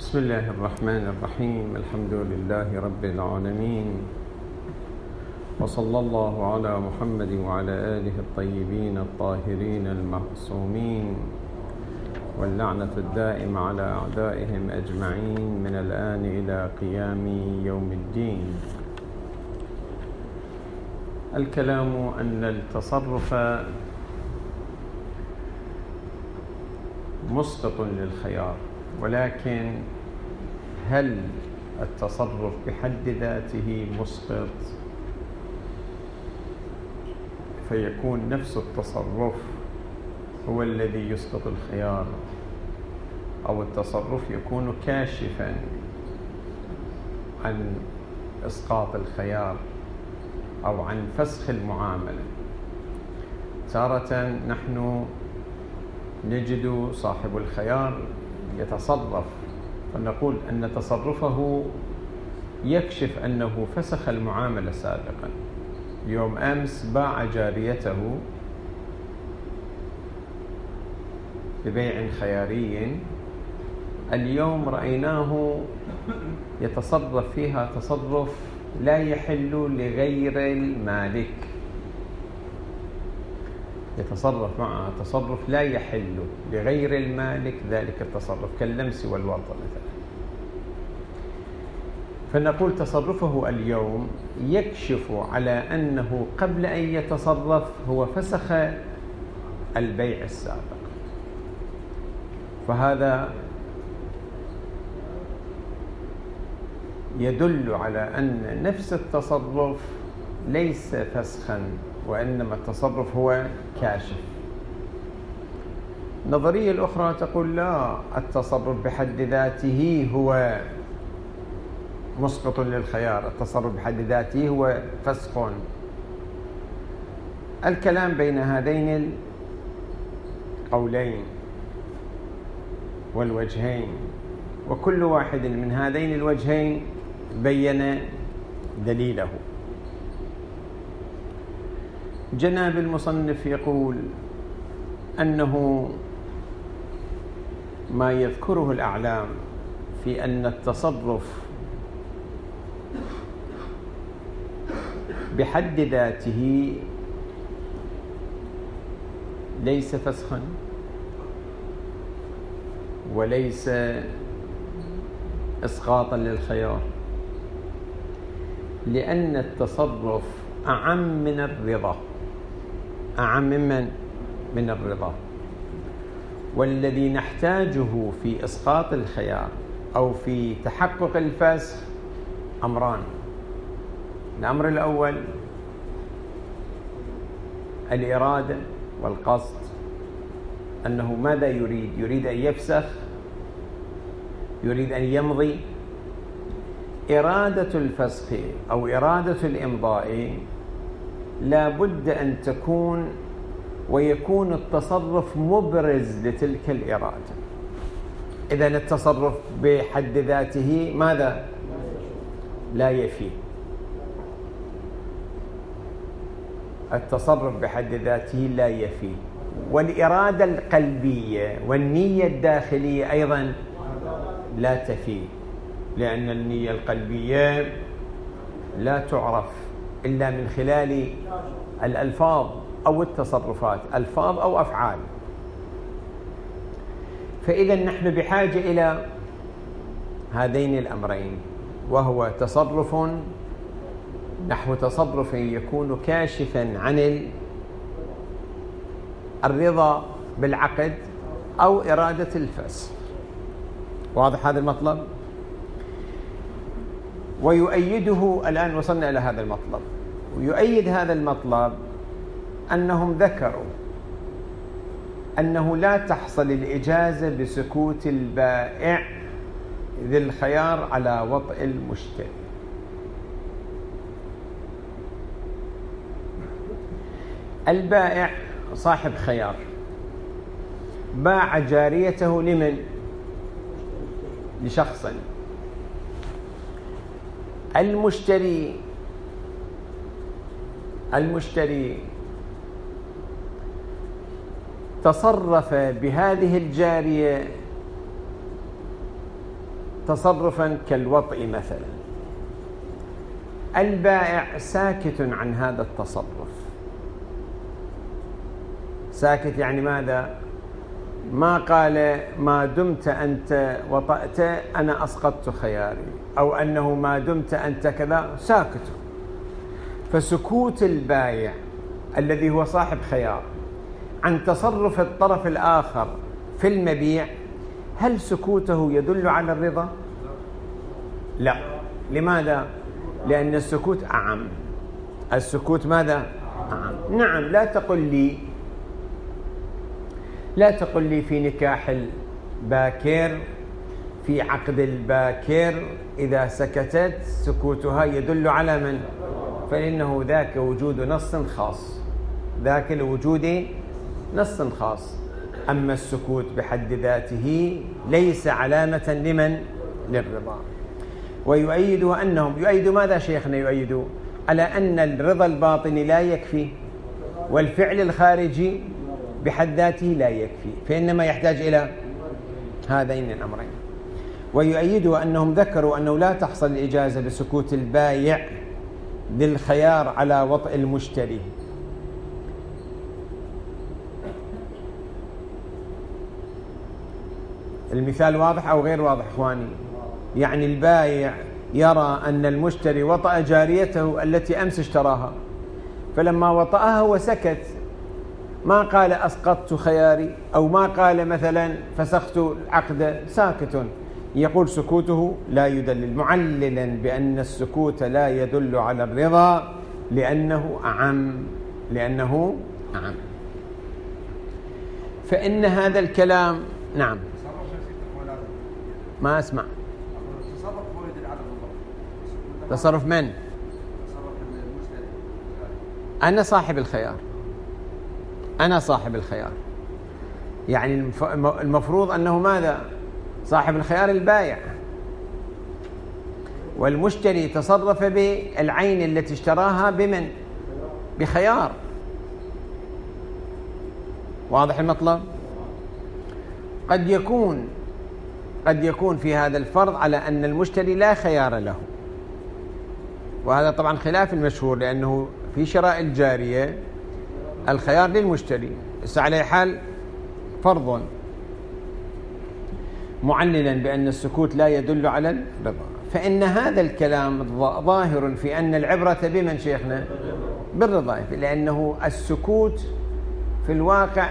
بسم الله الرحمن الرحيم. الحمد لله رب العالمين، وصلى الله على محمد وعلى آله الطيبين الطاهرين المعصومين، واللعنة الدائمة على أعدائهم أجمعين من الآن إلى قيام يوم الدين. الكلام أن التصرف مسقط للخيار، ولكن هل التصرف بحد ذاته مسقط فيكون نفس التصرف هو الذي يسقط الخيار، أو التصرف يكون كاشفا عن إسقاط الخيار أو عن فسخ المعاملة؟ تارة نحن نجد صاحب الخيار يتصرف فنقول أن تصرفه يكشف أنه فسخ المعاملة سابقا. يوم أمس باع جاريته ببيع خياري، اليوم رأيناه يتصرف فيها تصرف لا يحل لغير المالك، يتصرف معها تصرف لا يحل لغير المالك ذلك التصرف، كاللمس والوطء مثلا. فنقول تصرفه اليوم يكشف على أنه قبل أن يتصرف هو فسخ البيع السابق، فهذا يدل على أن نفس التصرف ليس فسخا، وإنما التصرف هو كاشف. النظرية الأخرى تقول لا، التصرف بحد ذاته هو مسقط للخيار، التصرف بحد ذاته هو فسخ. الكلام بين هذين القولين والوجهين، وكل واحد من هذين الوجهين بين دليله. جناب المصنف يقول أنه ما يذكره الأعلام في أن التصرف بحد ذاته ليس فسخا وليس إسقاطا للخيار، لأن التصرف أعم من الرضا، أعم من الرضا. والذي نحتاجه في إسقاط الخيار أو في تحقق الفسخ أمران. الأمر الأول الإرادة والقصد، أنه ماذا يريد؟ يريد أن يفسخ، يريد أن يمضي. إرادة الفسخ أو إرادة الإمضاء لا بد أن تكون ويكون التصرف مبرز لتلك الإرادة. إذن التصرف بحد ذاته ماذا؟ لا يفي. التصرف بحد ذاته لا يفي، والإرادة القلبية والنية الداخلية أيضا لا تفي، لأن النية القلبية لا تعرف إلا من خلال الألفاظ أو التصرفات، ألفاظ أو أفعال. فإذا نحن بحاجة إلى هذين الأمرين، وهو تصرف نحو تصرف يكون كاشفا عن الرضا بالعقد أو إرادة الفسخ. واضح هذا المطلب؟ ويؤيده، الآن وصلنا إلى هذا المطلب، ويؤيد هذا المطلب أنهم ذكروا أنه لا تحصل الإجازة بسكوت البائع ذي الخيار على وطء المشتري. البائع صاحب خيار باع جاريته لمن؟ لشخص. المشتري تصرف بهذه الجارية تصرفا كالوطء مثلا، البائع ساكت عن هذا التصرف. ساكت يعني ماذا؟ ما قال ما دمت أنت وطأت أنا أسقطت خياري، أو أنه ما دمت أنت كذا، ساكت. فسكوت البائع الذي هو صاحب خيار عن تصرف الطرف الآخر في المبيع، هل سكوته يدل على الرضا؟ لا. لماذا؟ لأن السكوت أعم. السكوت ماذا؟ أعم. نعم، لا تقل لي في نكاح الباكر، في عقد الباكر إذا سكتت سكوتها يدل على من؟ فإنه ذاك وجود نص خاص، ذاك الوجود نص خاص. أما السكوت بحد ذاته ليس علامة لمن؟ للرضا. ويؤيدوا أنهم يؤيدوا ماذا شيخنا؟ يؤيدوا على أن الرضا الباطني لا يكفي، والفعل الخارجي بحد ذاته لا يكفي، فإنما يحتاج إلى هذين الأمرين. ويؤيدوا أنهم ذكروا أنه لا تحصل الإجازة بسكوت البايع للخيار على وطء المشتري. المثال واضح أو غير واضح إخواني؟ يعني البايع يرى أن المشتري وطأ جاريته التي أمس اشتراها، فلما وطأها وسكت، ما قال أسقطت خياري، أو ما قال مثلا فسخت العقد، ساكت، يقول سكوته لا يدلل، معللا بأن السكوت لا يدل على الرضا لأنه أعم. فإن هذا الكلام، نعم، ما أسمع. تصرف من؟ أنا صاحب الخيار. يعني المفروض أنه ماذا؟ صاحب الخيار البائع، والمشتري تصرف بالعين التي اشتراها بمن؟ بخيار. واضح المطلب؟ قد يكون في هذا الفرض على أن المشتري لا خيار له، وهذا طبعا خلاف المشهور، لأنه في شراء الجارية الخيار للمشتري، بس على حال فرض، معللا بأن السكوت لا يدل على الرضا. فإن هذا الكلام ظاهر في أن العبرة بمن شيخنا؟ بالرضا، لأنه السكوت في الواقع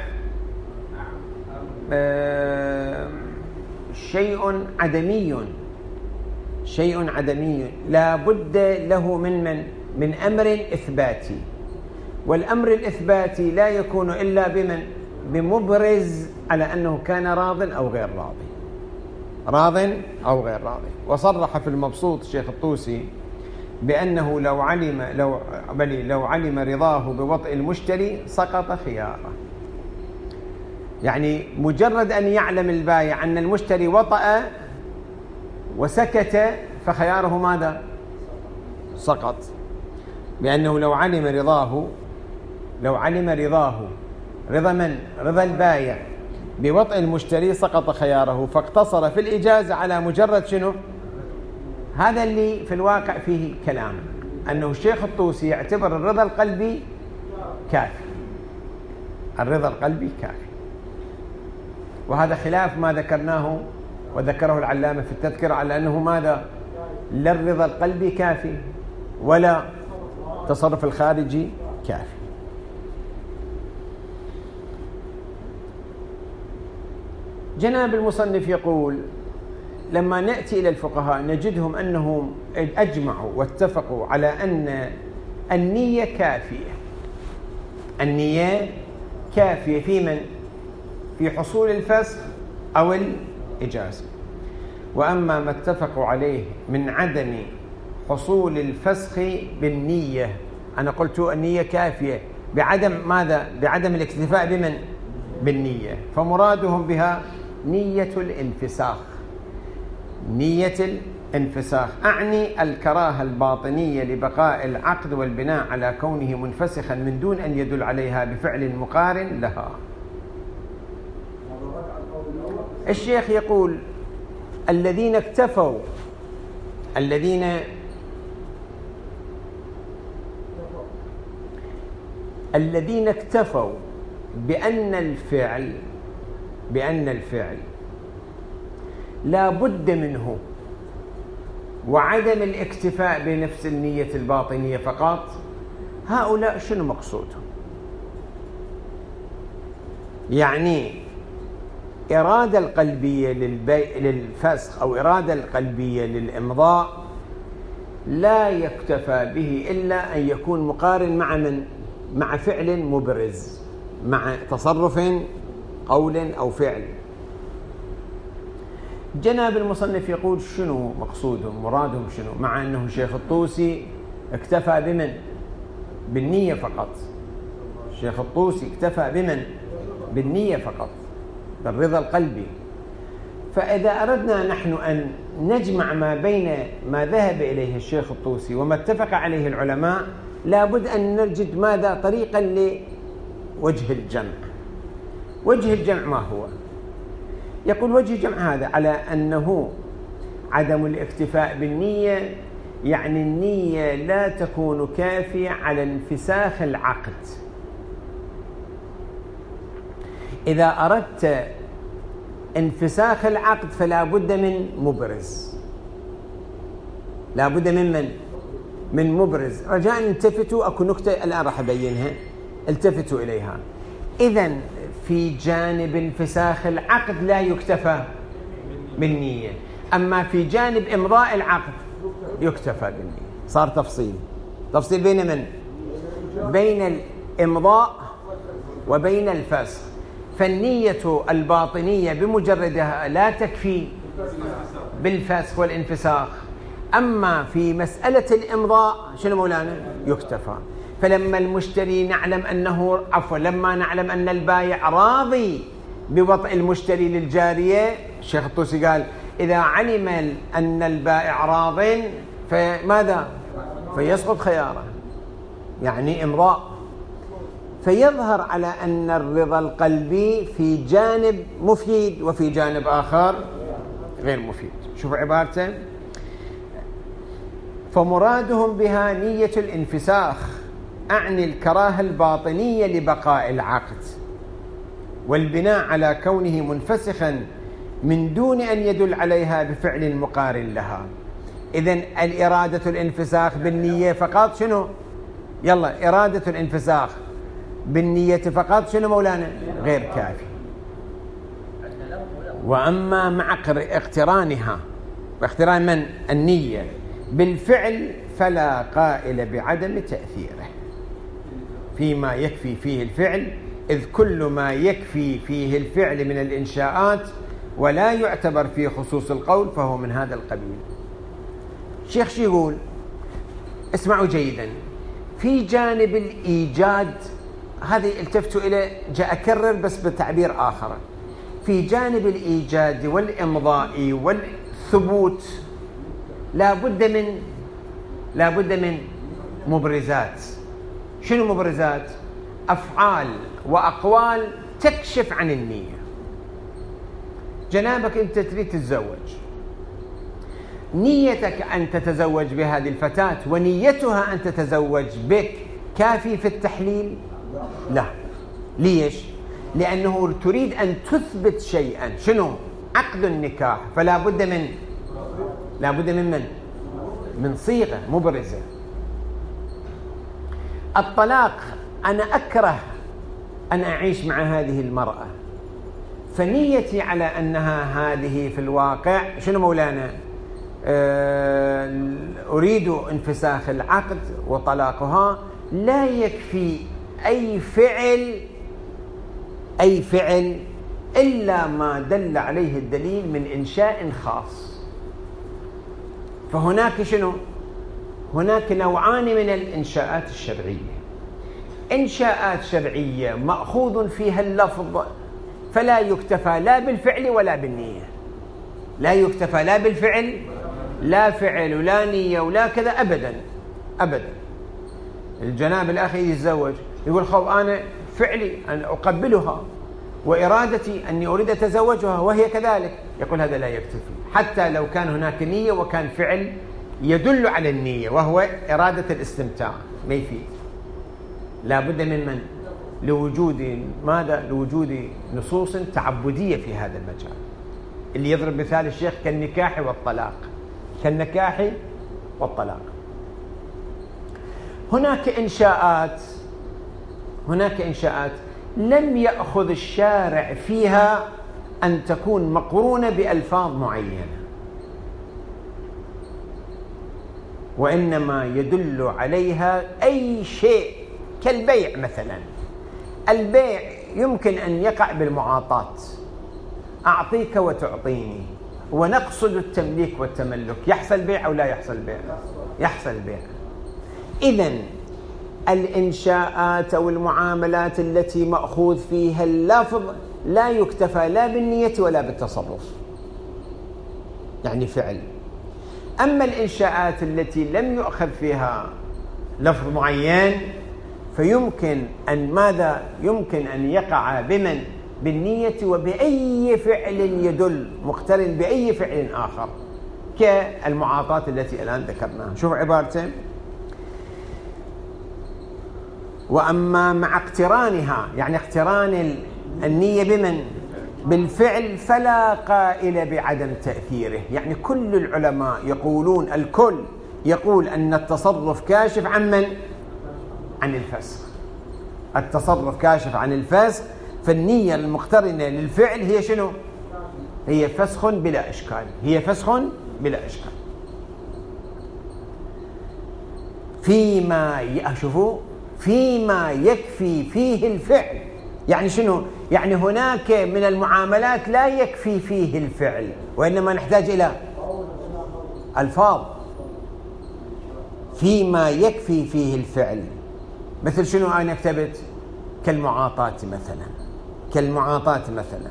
شيء عدمي لا بد له من أمر إثباتي، والأمر الإثباتي لا يكون إلا بمن؟ بمبرز على أنه كان راض أو غير راضي. وصرح في المبسوط الشيخ الطوسي بأنه لو علم رضاه بوطء المشتري سقط خياره. يعني مجرد أن يعلم البائع أن المشتري وطأ وسكت فخياره ماذا؟ سقط. بأنه لو علم رضاه رضا من؟ رضا البائع بوطء المشتري سقط خياره، فاقتصر في الإجازة على مجرد شنو؟ هذا اللي في الواقع فيه كلام، أنه الشيخ الطوسي يعتبر الرضا القلبي كافي. وهذا خلاف ما ذكرناه وذكره العلامة في التذكرة على أنه ماذا؟ لا الرضا القلبي كافي ولا تصرف الخارجي كافي. جناب المصنف يقول: لما نأتي إلى الفقهاء نجدهم أنهم أجمعوا واتفقوا على أن النية كافية في من؟ في حصول الفسخ أو الإجازة. وأما ما اتفقوا عليه من عدم حصول الفسخ بالنية، أنا قلت النية كافية بعدم ماذا؟ بعدم الاكتفاء بمن؟ بالنية، فمرادهم بها نية الانفساخ، أعني الكراهة الباطنية لبقاء العقد والبناء على كونه منفسخا من دون أن يدل عليها بفعل مقارن لها. الشيخ يقول: الذين اكتفوا بأن الفعل لا بد منه، وعدم الاكتفاء بنفس النية الباطنية فقط، هؤلاء شنو مقصودهم؟ يعني إرادة القلبية للفسخ أو إرادة القلبية للإمضاء لا يكتفى به إلا أن يكون مقارن مع فعل مبرز، مع تصرف قول أو فعل. جناب المصنف يقول شنو مقصودهم، مرادهم شنو، مع أنه شيخ الطوسي اكتفى بالنية فقط. الشيخ الطوسي اكتفى بالنية فقط، بالرضا القلبي. فإذا أردنا نحن أن نجمع ما بين ما ذهب إليه الشيخ الطوسي وما اتفق عليه العلماء، لابد أن نجد ماذا طريقا لوجه الجمع. وجه الجمع ما هو؟ يقول وجه الجمع هذا على أنه عدم الاكتفاء بالنية، يعني النية لا تكون كافية على انفساخ العقد. إذا أردت انفساخ العقد فلا بد من مبرز، لا بد من مبرز. رجاء التفتوا، أكو نكتة الآن راح أبينها، التفتوا إليها. إذن في جانب انفساخ العقد لا يكتفى بالنية، أما في جانب إمضاء العقد يكتفى بالنية. صار تفصيل بين الإمضاء وبين الفسخ. فالنية الباطنية بمجردها لا تكفي بالفسخ والانفساخ، أما في مسألة الإمضاء شنو مولانا؟ يكتفى. فلما المشتري لما نعلم أن البايع راضي بوضع المشتري للجارية، الشيخ الطوسي قال إذا علم أن البائع راض فماذا؟ فيسقط خياره، يعني إمضاء. فيظهر على أن الرضا القلبي في جانب مفيد وفي جانب آخر غير مفيد. شوفوا عبارته: فمرادهم بها نية الانفساخ، أعني الكراهة الباطنية لبقاء العقد والبناء على كونه منفسخا من دون أن يدل عليها بفعل مقارن لها. إذن الإرادة الانفساخ بالنية فقط شنو؟ يلا، إرادة الانفساخ بالنية فقط شنو مولانا؟ غير كافي. وأما مع اقترانها، واقتران من؟ النية بالفعل، فلا قائل بعدم تأثيره فيما يكفي فيه الفعل، إذ كل ما يكفي فيه الفعل من الإنشاءات ولا يعتبر في خصوص القول فهو من هذا القبيل. الشيخ شو يقول؟ اسمعوا جيدا. في جانب الإيجاد، هذه التفتوا إلى جاء أكرر بس بتعبير آخر، في جانب الإيجاد والإمضاء والثبوت لا بد من مبرزات. شنو مبرزات؟ أفعال وأقوال تكشف عن النية. جنابك أنت تريد تتزوج، نيتك أن تتزوج بهذه الفتاة ونيتها أن تتزوج بك كافي في التحليل؟ لا. ليش؟ لأنه تريد أن تثبت شيئا، شنو؟ عقد النكاح، فلا بد من صيغة مبرزة. الطلاق، أنا أكره أن أعيش مع هذه المرأة، فنيتي على أنها هذه في الواقع شنو مولانا؟ أريد انفساخ العقد وطلاقها. لا يكفي أي فعل إلا ما دل عليه الدليل من إنشاء خاص. فهناك شنو؟ هناك نوعان من الإنشاءات الشرعية: إنشاءات شرعية مأخوذ فيها اللفظ فلا يكتفى لا بالفعل ولا بالنية، لا يكتفى لا بالفعل، لا فعل ولا نية ولا كذا، أبدا. الجناب الأخي يتزوج يقول خب أنا فعلي أن أقبلها وإرادتي أني أريد أتزوجها وهي كذلك، يقول هذا لا يكتفي حتى لو كان هناك نية وكان فعل يدل على النية وهو إرادة الاستمتاع، ما يفيد. لا بد من لوجود ماذا؟ لوجود نصوص تعبدية في هذا المجال. اللي يضرب مثال الشيخ كالنكاح والطلاق، كالنكاح والطلاق. هناك إنشاءات لم يأخذ الشارع فيها أن تكون مقرونة بألفاظ معينة، وإنما يدل عليها أي شيء كالبيع مثلا. البيع يمكن أن يقع بالمعاطاة، أعطيك وتعطيني، ونقصد التمليك والتملك. يحصل بيع أو لا يحصل بيع؟ يحصل بيع. إذن الإنشاءات أو المعاملات التي مأخوذ فيها اللفظ لا يكتفى لا بالنية ولا بالتصرف، يعني فعل. أما الإنشاءات التي لم يؤخذ فيها لفظ معين فيمكن أن ماذا؟ يمكن أن يقع بمن؟ بالنية وبأي فعل يدل مقترن بأي فعل آخر، كالمعاطاة التي الآن ذكرناها. شوف عبارته: وأما مع اقترانها، يعني اقتران النية بمن؟ بالفعل، فلا قائل بعدم تأثيره. يعني كل العلماء يقولون، الكل يقول أن التصرف كاشف عن من؟ عن الفسخ. التصرف كاشف عن الفسخ، فالنية المقترنة للفعل هي شنو؟ هي فسخ بلا إشكال، هي فسخ بلا إشكال. فيما يكفي فيه الفعل. يعني شنو؟ يعني هناك من المعاملات لا يكفي فيه الفعل، وإنما نحتاج إلى ألفاظ. فيما يكفي فيه الفعل، مثل شنو أنا كتبت؟ كالمعاطاة مثلا،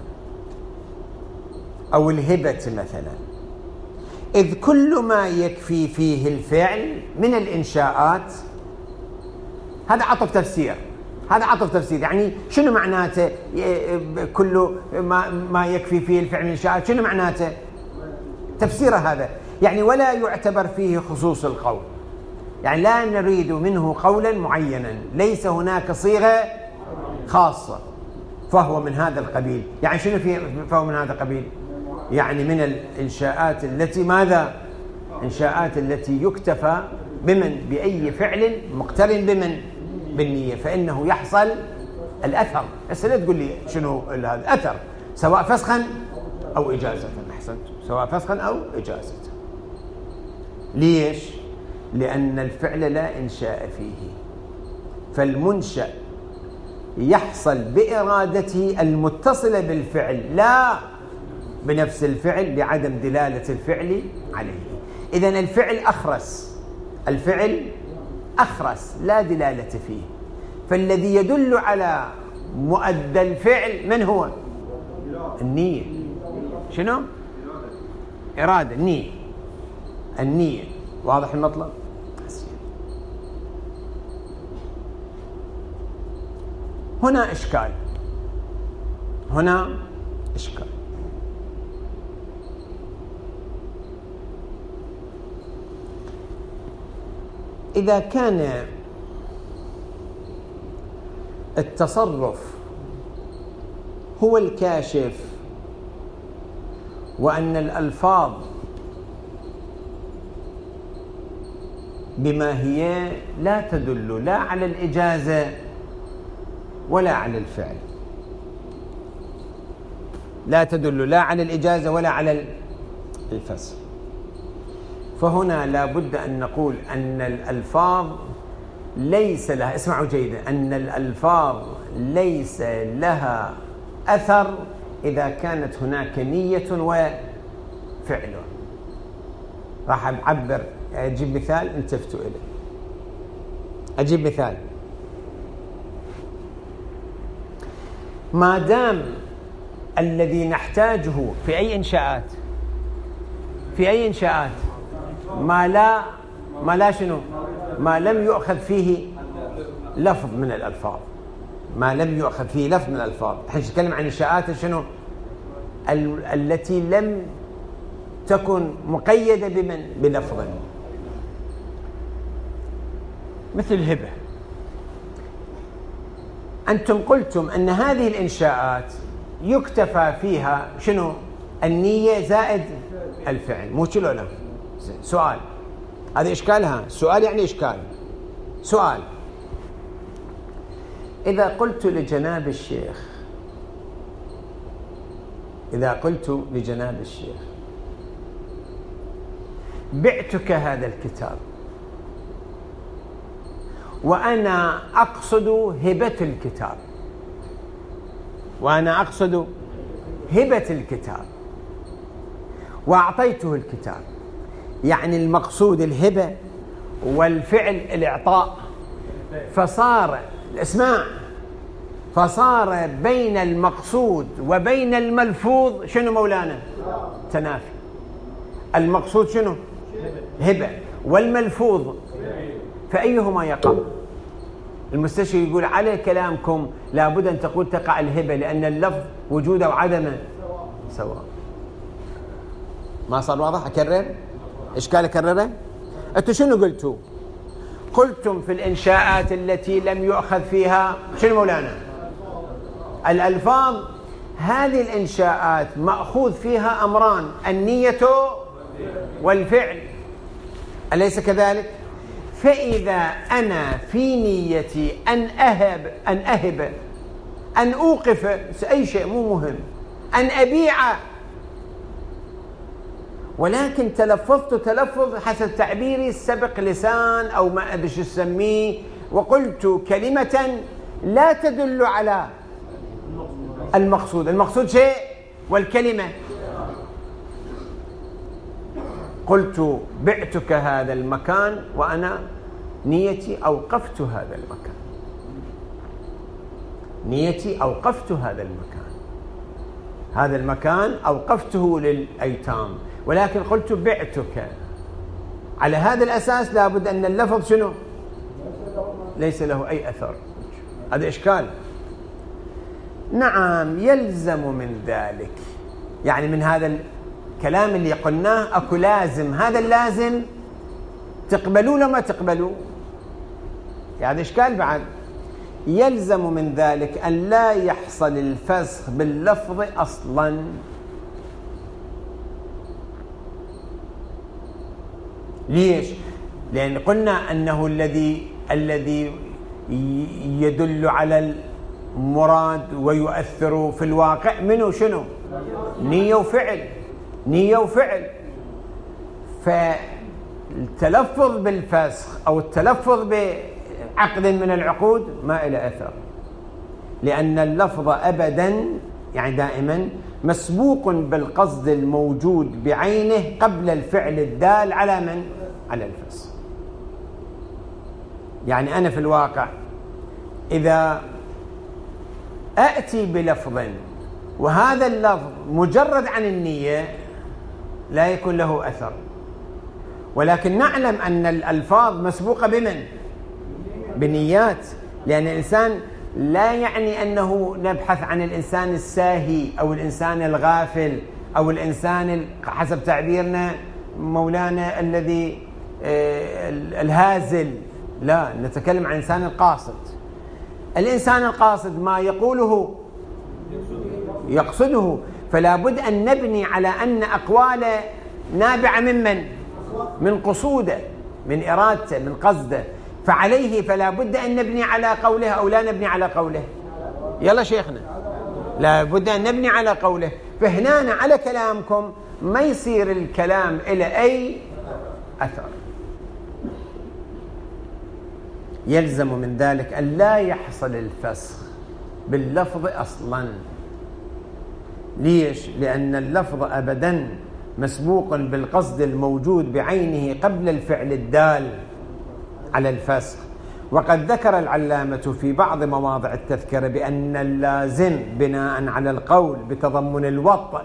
أو الهبة مثلا. إذ كل ما يكفي فيه الفعل من الإنشاءات، هذا عطف تفسير. يعني شنو معناته كل ما يكفي فيه الفعل من الإنشاءات؟ شنو معناته؟ تفسير هذا يعني ولا يعتبر فيه خصوص القول، يعني لا نريد منه قولا معينا، ليس هناك صيغة خاصة، فهو من هذا القبيل. يعني شنو فهو من هذا القبيل؟ يعني من الإنشاءات التي ماذا؟ إنشاءات التي يكتفى بمن؟ بأي فعل مقترن بمن؟ بالنية، فإنه يحصل الأثر. بس لا تقول لي شنو هذا أثر، سواء فسخا أو إجازة. أحسنت، سواء فسخا أو إجازة. ليش؟ لأن الفعل لا إنشاء فيه، فالمنشأ يحصل بإرادته المتصلة بالفعل لا بنفس الفعل، لعدم دلالة الفعل عليه. إذن الفعل أخرس لا دلالة فيه، فالذي يدل على مؤدى الفعل من هو؟ النية. شنو؟ إرادة، النية. واضح المطلب؟ هنا إشكال. إذا كان التصرف هو الكاشف، وأن الألفاظ بما هي لا تدل لا على الإجازة ولا على الفعل، لا تدل لا على الإجازة ولا على الفسخ، فهنا لا بد أن نقول أن الألفاظ ليس لها، اسمعوا جيدا، أن الألفاظ ليس لها أثر إذا كانت هناك نية وفعل. راح أجيب مثال انتبهتوا إليه. أجيب مثال. ما دام الذي نحتاجه في أي إنشاءات ما لا شنو؟ ما لم يؤخذ فيه لفظ من الألفاظ، ما لم يؤخذ فيه لفظ من الألفاظ. احنا نتكلم عن إنشاءات شنو؟ التي لم تكن مقيدة بلفظ، مثل الهبة. أنتم قلتم أن هذه الإنشاءات يكتفى فيها شنو؟ النية زائد الفعل، مو شلو؟ لا سؤال، هذا إشكالها. سؤال يعني إشكال. سؤال: إذا قلت لجناب الشيخ بعتك هذا الكتاب وأنا أقصد هبة الكتاب وأعطيته الكتاب، يعني المقصود الهبة والفعل الإعطاء، فصار بين المقصود وبين الملفوظ شنو مولانا؟ تنافي. المقصود شنو؟ هبة، والملفوظ فأيهما يقع؟ المستشفى يقول على كلامكم لابد أن تقول تقع الهبة، لأن اللفظ وجوده وعدمه سواء. ما صار واضح؟ أكرر؟ إشكال أكرره؟ أنتوا شنو قلتوا؟ قلتم في الإنشاءات التي لم يؤخذ فيها شنو مولانا؟ الألفاظ. هذه الإنشاءات مأخوذ فيها أمران: النية والفعل، أليس كذلك؟ فإذا أنا في نيتي أن أوقف أي شيء، مو مهم، أن أبيع، ولكن تلفظت تلفظ حسب تعبيري السبق لسان أو ما أدري شو أسميه، وقلت كلمة لا تدل على المقصود شيء والكلمة. قلت بعتك هذا المكان وأنا نيتي أوقفت هذا المكان أوقفته للأيتام، ولكن قلت بعتك. على هذا الأساس لابد أن اللفظ شنو؟ ليس له أي أثر. هذا إشكال. نعم، يلزم من ذلك، يعني من هذا الكلام اللي قلناه أكو لازم. هذا اللازم تقبلوا لما تقبلوا، يعني إشكال بعد. يلزم من ذلك أن لا يحصل الفسخ باللفظ أصلا. ليش؟ لأن قلنا أنه الذي يدل على المراد ويؤثر في الواقع منه شنو؟ نية وفعل. فالتلفظ بالفسخ أو التلفظ بعقد من العقود ما إلى أثر، لأن اللفظ أبدا يعني دائما مسبوق بالقصد الموجود بعينه قبل الفعل الدال على من؟ على الفسخ. يعني أنا في الواقع إذا أأتي بلفظ وهذا اللفظ مجرد عن النية لا يكون له أثر، ولكن نعلم أن الألفاظ مسبوقة بمن؟ بنيات. لأن الإنسان لا يعني أنه نبحث عن الإنسان الساهي أو الإنسان الغافل أو الإنسان حسب تعبيرنا مولانا الذي الهازل، لا، نتكلم عن الإنسان القاصد. الإنسان القاصد ما يقوله يقصده، فلا بد أن نبني على أن أقواله نابعة من قصوده، من إرادته، من قصده، فعليه فلا بد أن نبني على قوله أو لا نبني على قوله. يلا شيخنا، لا بد أن نبني على قوله. فهنا على كلامكم ما يصير الكلام إلى أي أثر. يلزم من ذلك أن لا يحصل الفسخ باللفظ أصلا. ليش؟ لأن اللفظ أبدا مسبوق بالقصد الموجود بعينه قبل الفعل الدال على الفسخ. وقد ذكر العلامة في بعض مواضع التذكرة بأن اللازم بناء على القول بتضمن الوطء.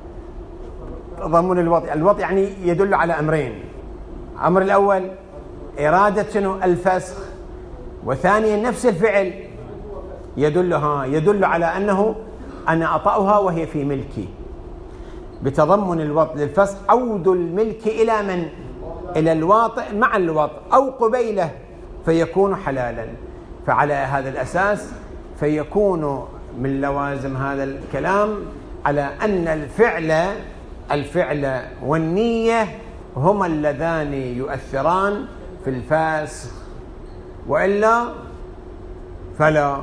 الوطء يعني يدل على أمرين: الأمر الأول إرادة شنو؟ الفسخ، وثانيا نفس الفعل يدل على أنه أنا أطأها وهي في ملكي، بتضمن الوطء للفسخ. عود الملك إلى من؟ إلى الواطئ مع الوطء أو قبيله فيكون حلالا. فعلى هذا الأساس فيكون من لوازم هذا الكلام على أن الفعل والنية هما اللذان يؤثران في الفسخ، وإلا فلا.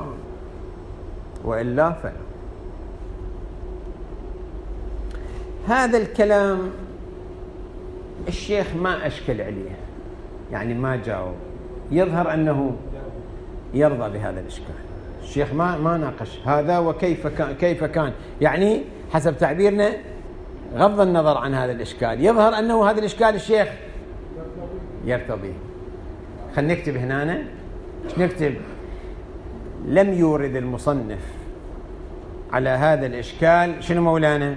هذا الكلام الشيخ ما أشكل عليه، يعني ما جاوب. يظهر أنه يرضى بهذا الإشكال. الشيخ ما ناقش هذا وكيف كان، يعني حسب تعبيرنا غض النظر عن هذا الإشكال. يظهر أنه هذا الإشكال الشيخ يرتضيه. خلينا نكتب هنا، نكتب لم يورد المصنف على هذا الإشكال. شنو مولانا؟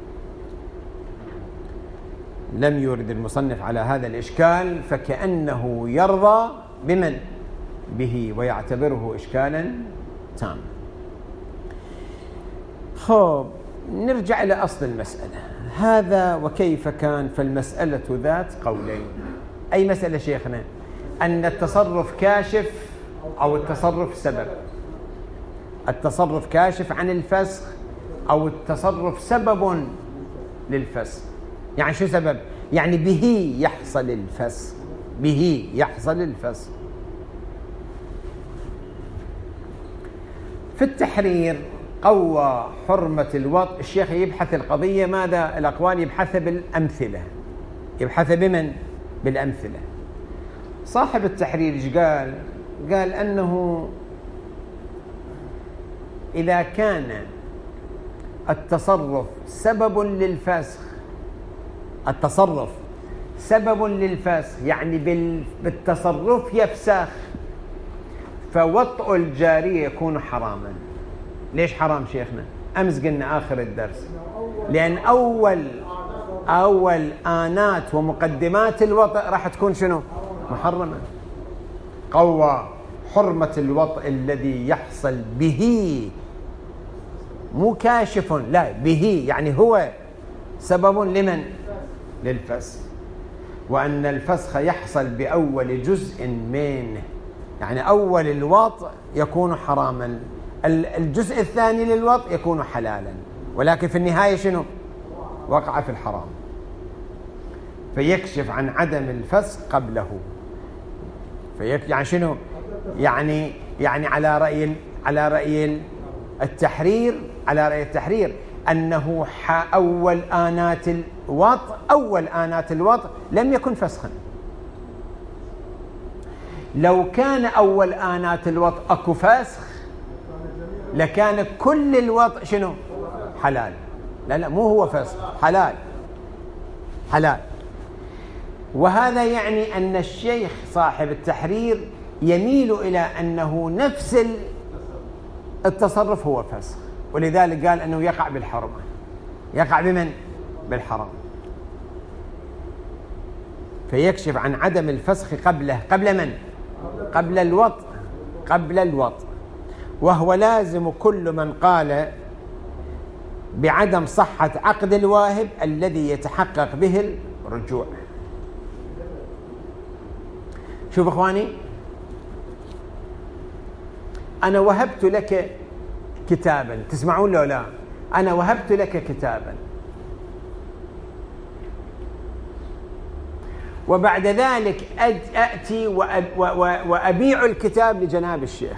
لم يورد المصنف على هذا الإشكال فكأنه يرضى بمن؟ به، ويعتبره إشكالا تاما. خب نرجع إلى أصل المسألة. هذا وكيف كان، فالمسألة ذات قولين. أي مسألة شيخنا؟ أن التصرف كاشف أو التصرف سبب. التصرف كاشف عن الفسخ أو التصرف سبب للفسخ. يعني شو سبب؟ يعني به يحصل الفسخ، به يحصل الفسخ. في التحرير قوى حرمة الوطء. الشيخ يبحث القضية ماذا؟ الأقوال يبحثها بالأمثلة. يبحث بمن؟ بالأمثلة. صاحب التحرير ايش قال؟ قال أنه إذا كان التصرف سبب للفسخ، التصرف سبب للفسخ يعني بالتصرف يفسخ، فوطء الجارية يكون حراما. ليش حرام شيخنا؟ أمس قلنا آخر الدرس لأن أول آنات ومقدمات الوطء راح تكون شنو؟ محرمة. قوى حرمة الوطء الذي يحصل به، مو كاشف، لا به، يعني هو سبب لمن؟ للفسخ. وأن الفسخ يحصل بأول جزء منه، يعني أول الوطء يكون حراما، الجزء الثاني للوطء يكون حلالا، ولكن في النهاية شنو؟ وقع في الحرام. فيكشف عن عدم الفسخ قبله. يعني شنو؟ يعني على رأي التحرير، على رأي التحرير أنه أول آنات الوطء لم يكن فسخا. لو كان أول آنات الوطء أكو فسخ لكان كل الوطء شنو؟ حلال. لا مو هو فسخ، حلال. وهذا يعني أن الشيخ صاحب التحرير يميل إلى أنه نفس التصرف هو فسخ، ولذلك قال أنه يقع بالحرمة. يقع بمن؟ بالحرام. فيكشف عن عدم الفسخ قبله. قبل من؟ قبل الوطء. وهو لازم كل من قال بعدم صحة عقد الواهب الذي يتحقق به الرجوع. شوف اخواني، انا وهبت لك كتابا، تسمعون له لا؟ انا وهبت لك كتابا، وبعد ذلك اتي وابيع الكتاب لجناب الشيخ.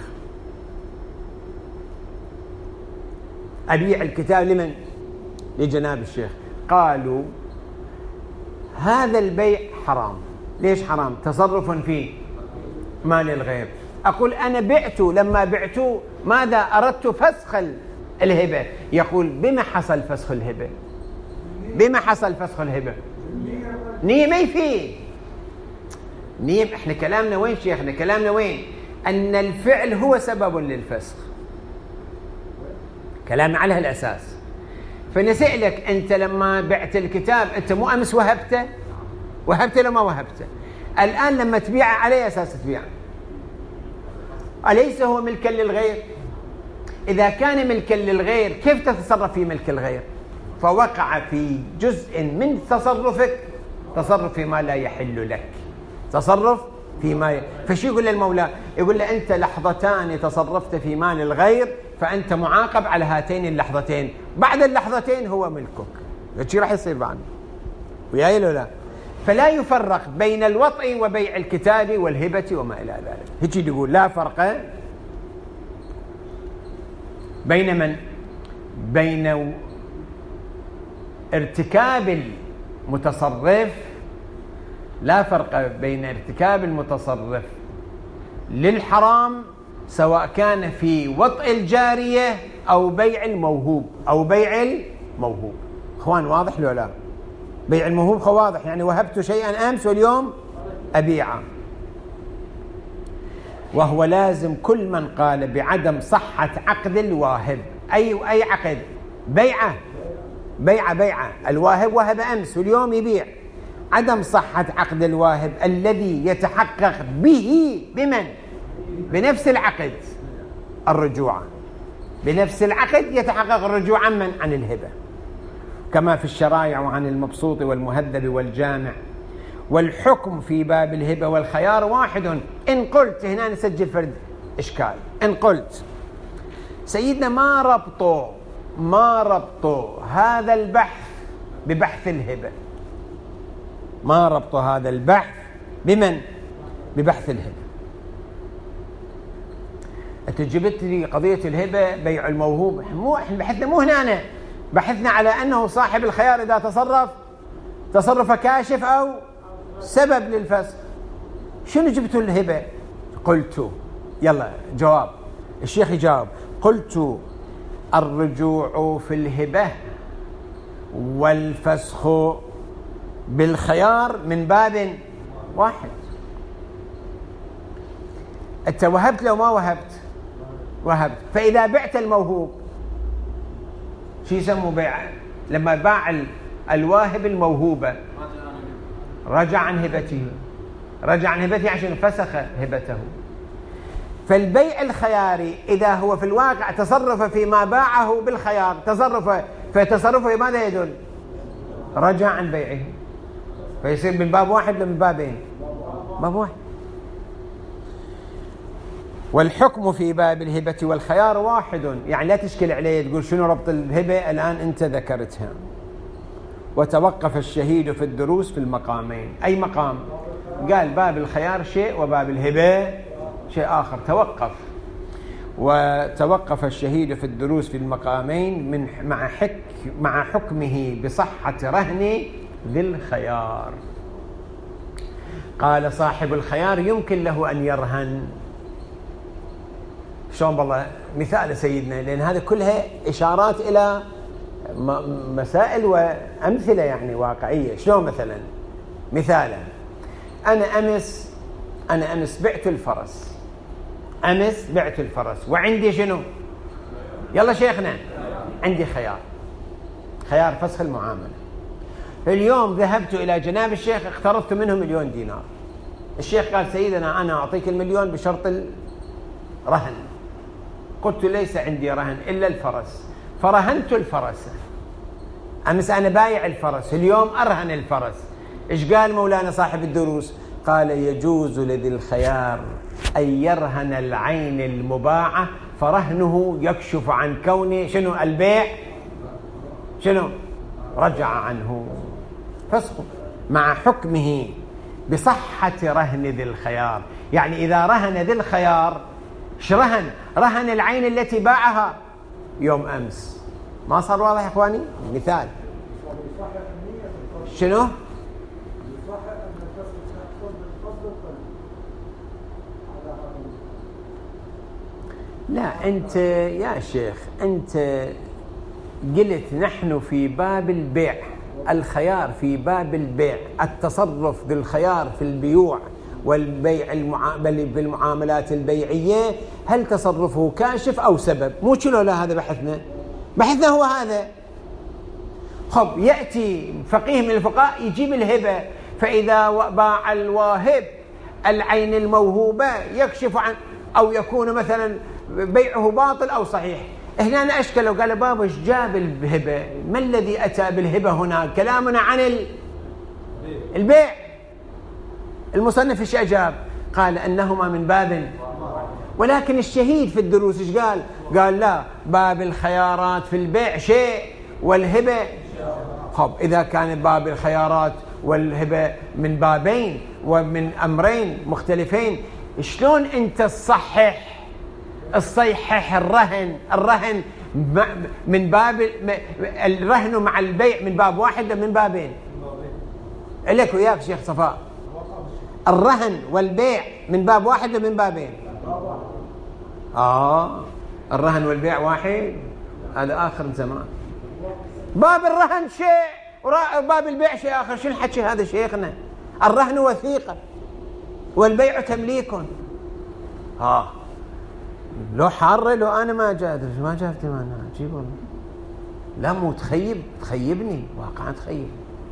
ابيع الكتاب لمن؟ لجناب الشيخ. قالوا هذا البيع حرام. ليش حرام؟ تصرف في مال الغير. أقول أنا بعته، لما بعته ماذا أردت؟ فسخ الهبة. يقول بما حصل فسخ الهبة؟ بما حصل فسخ الهبة؟ نية ما فيه نية. احنا كلامنا وين شيخنا؟ كلامنا وين؟ أن الفعل هو سبب للفسخ. كلامنا على هالأساس. فنسألك أنت لما بعت الكتاب أنت مو أمس وهبته لما وهبته، الآن لما تبيعه على أي أساس تبيعه؟ أليس هو ملكا للغير؟ إذا كان ملكا للغير كيف تتصرف في ملك الغير؟ فوقع في جزء من تصرفك تصرف فيما لا يحل لك، تصرف فيما فشو يقول للمولى؟ يقول له أنت لحظتان تصرفت في مال الغير فأنت معاقب على هاتين اللحظتين، بعد اللحظتين هو ملكك. شو راح يصير بعد؟ وياي لا؟ فلا يفرق بين الوطء وبيع الكتاب والهبة وما إلى ذلك. هيك يقول لا فرق بين من؟ بين ارتكاب المتصرف، لا فرق بين ارتكاب المتصرف للحرام سواء كان في وطء الجارية أو بيع الموهوب اخوان واضح لو لا؟ بيع الموهوب واضح، يعني وهبت شيئا أمس واليوم أبيعه. وهو لازم كل من قال بعدم صحة عقد الواهب، أي عقد؟ بيعة الواهب وهب أمس واليوم يبيع، عدم صحة عقد الواهب الذي يتحقق به بمن؟ بنفس العقد الرجوع، بنفس العقد يتحقق الرجوع عن من؟ عن الهبة، كما في الشرائع وعن المبسوط والمهذب والجامع. والحكم في باب الهبة والخيار واحد. إن قلت هنا نسجل فرد إشكال، إن قلت سيدنا ما ربط هذا البحث ببحث الهبة؟ ما ربط هذا البحث بمن؟ ببحث الهبة. أنت جبت لي قضية الهبة بيع الموهوب، احنا بحثنا مو هنا، بحثنا على أنه صاحب الخيار إذا تصرف كاشف أو سبب للفسخ. شنو جبتوا الهبة؟ قلت يلا جواب الشيخ يجاوب. قلت الرجوع في الهبة والفسخ بالخيار من باب واحد. أنت وهبت لو ما وهبت. فإذا بعت الموهوب شو يسموا بيع؟ لما باع الواهب الموهوبة رجع عن هبته عشان فسخ هبته. فالبيع الخياري إذا هو في الواقع تصرف فيما باعه بالخيار، فتصرفه ماذا يدل؟ رجع عن بيعه، فيصير من باب واحد من بابين؟ باب واحد. والحكم في باب الهبة والخيار واحد، يعني لا تشكل عليه تقول شنو ربط الهبة الآن أنت ذكرتها. وتوقف الشهيد في الدروس في المقامين. أي مقام؟ قال باب الخيار شيء وباب الهبة شيء آخر، وتوقف الشهيد في الدروس في المقامين مع حكمه بصحة رهن ذي الخيار. قال صاحب الخيار يمكن له أن يرهن. شلون بالله مثال سيدنا، لأن هذه كلها إشارات إلى مسائل وأمثلة يعني واقعية. شلون مثالا أنا أمس بعت الفرس وعندي شنو؟ يلا شيخنا، عندي خيار فسخ المعاملة. اليوم ذهبت إلى جناب الشيخ اقترضت منه 1,000,000 دينار. الشيخ قال سيدنا أنا أعطيك 1,000,000 بشرط الرهن. قلت ليس عندي رهن إلا الفرس، فرهنت الفرس. أمس أنا بايع الفرس، اليوم أرهن الفرس. إيش قال مولانا صاحب الدروس؟ قال يجوز لذي الخيار أن يرهن العين المباعة، فرهنه يكشف عن كون شنو البيع رجع عنه فسخه مع حكمه بصحة رهن ذي الخيار. يعني إذا رهن ذي الخيار ايش رهن العين التي باعها يوم أمس. ما صار واضح يا إخواني؟ مثال شنو؟ لا أنت يا شيخ أنت قلت نحن في باب البيع، الخيار في باب البيع، التصرف بالخيار في البيوع والبيع بالمعاملات البيعية، هل تصرفه كاشف أو سبب؟ مو شنو لا هذا بحثنا هو هذا. خب يأتي فقيه من الفقهاء يجيب الهبة، فإذا باع الواهب العين الموهوبة يكشف عن، أو يكون مثلا بيعه باطل أو صحيح. هنا أنا أشكله قال بابا إيش جاب الهبة؟ ما الذي أتى بالهبة هنا؟ كلامنا عن البيع. المصنف إيش أجاب؟ قال أنهما من باب، ولكن الشهيد في الدروس إيش قال؟ قال لا، باب الخيارات في البيع شيء والهبة. خب إذا كان باب الخيارات والهبة من بابين ومن أمرين مختلفين، شلون أنت تصحح الرهن من باب الرهن مع البيع من باب واحد من بابين؟ لك وياك شيخ صفاء، الرهن والبيع من باب واحد من بابين. الرهن والبيع واحد، هذا آخر زمان. باب الرهن شيء وباب البيع شيء آخر. شو الحكي هذا شيخنا؟ الرهن وثيقة والبيع تمليك. لو حار لو أنا ما جابت أنا عجيب والله. لا مو تخيبني واقعا تخيب.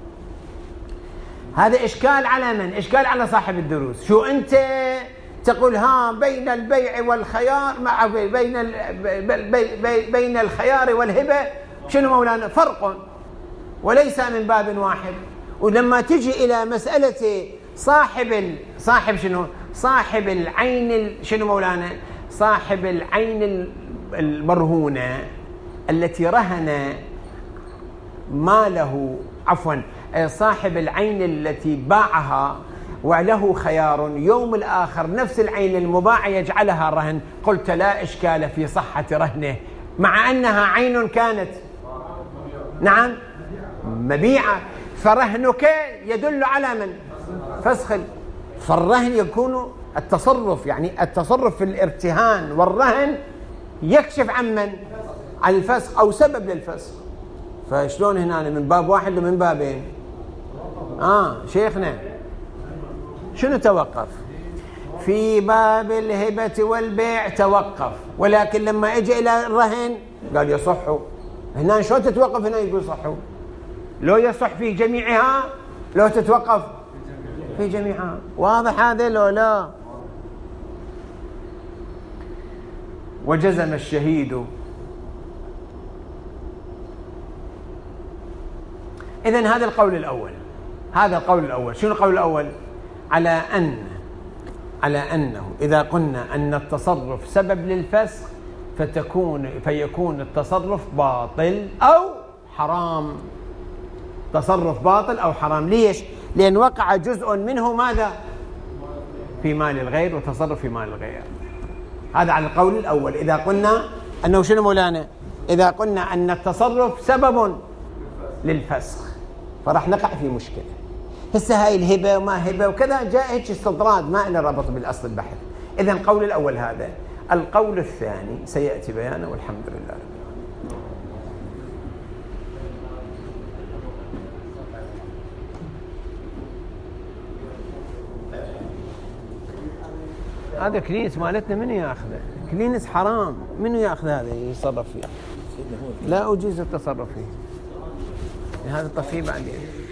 هذا إشكال على من؟ إشكال على صاحب الدروس. شو أنت تقول بين البيع والخيار مع بين الخيار والهبة شنو مولانا؟ فرق وليس من باب واحد. ولما تجي إلى مسألة صاحب شنو؟ صاحب العين شنو مولانا؟ صاحب العين المرهونة التي رهن ماله، عفوا صاحب العين التي باعها وله خيار يوم الآخر نفس العين المباعة يجعلها رهن، قلت لا إشكال في صحة رهنه مع أنها عين كانت نعم مبيعة. فرهنك يدل على من؟ فسخ. فالرهن يكون التصرف، يعني التصرف في الارتهان والرهن يكشف عن من؟ عن الفسخ أو سبب للفسخ. فشلون هنا من باب واحد ومن بابين؟ شيخنا شنو توقف؟ في باب الهبة والبيع توقف، ولكن لما اجى إلى الرهن قال يصحوا. هنا شلون تتوقف؟ هنا يقول صحوا. لو يصح في جميعها، لو تتوقف في جميعها. واضح هذا لو لا؟ وجزم الشهيد. إذن هذا القول الأول. شنو القول الأول؟ على أنه إذا قلنا أن التصرف سبب للفسخ فيكون التصرف باطل أو حرام. تصرف باطل أو حرام. ليش؟ لأن وقع جزء منه ماذا؟ في مال الغير، وتصرف في مال الغير. هذا على القول الأول. إذا قلنا أنه شنو مولانا؟ إذا قلنا أن التصرف سبب للفسخ فراح نقع في مشكلة. هسه هاي الهبة وما هبة وكذا جاء هيك استطراد ما له ربط بالأصل البحث. إذن القول الأول هذا. القول الثاني سيأتي بيانه والحمد لله رب العالمين. هذا كلينس مالتنا منو ياخذه؟ كلينس حرام، منو ياخذ هذا يتصرف فيه؟ لا أجيز التصرف فيه. هذا طفيه بعدين.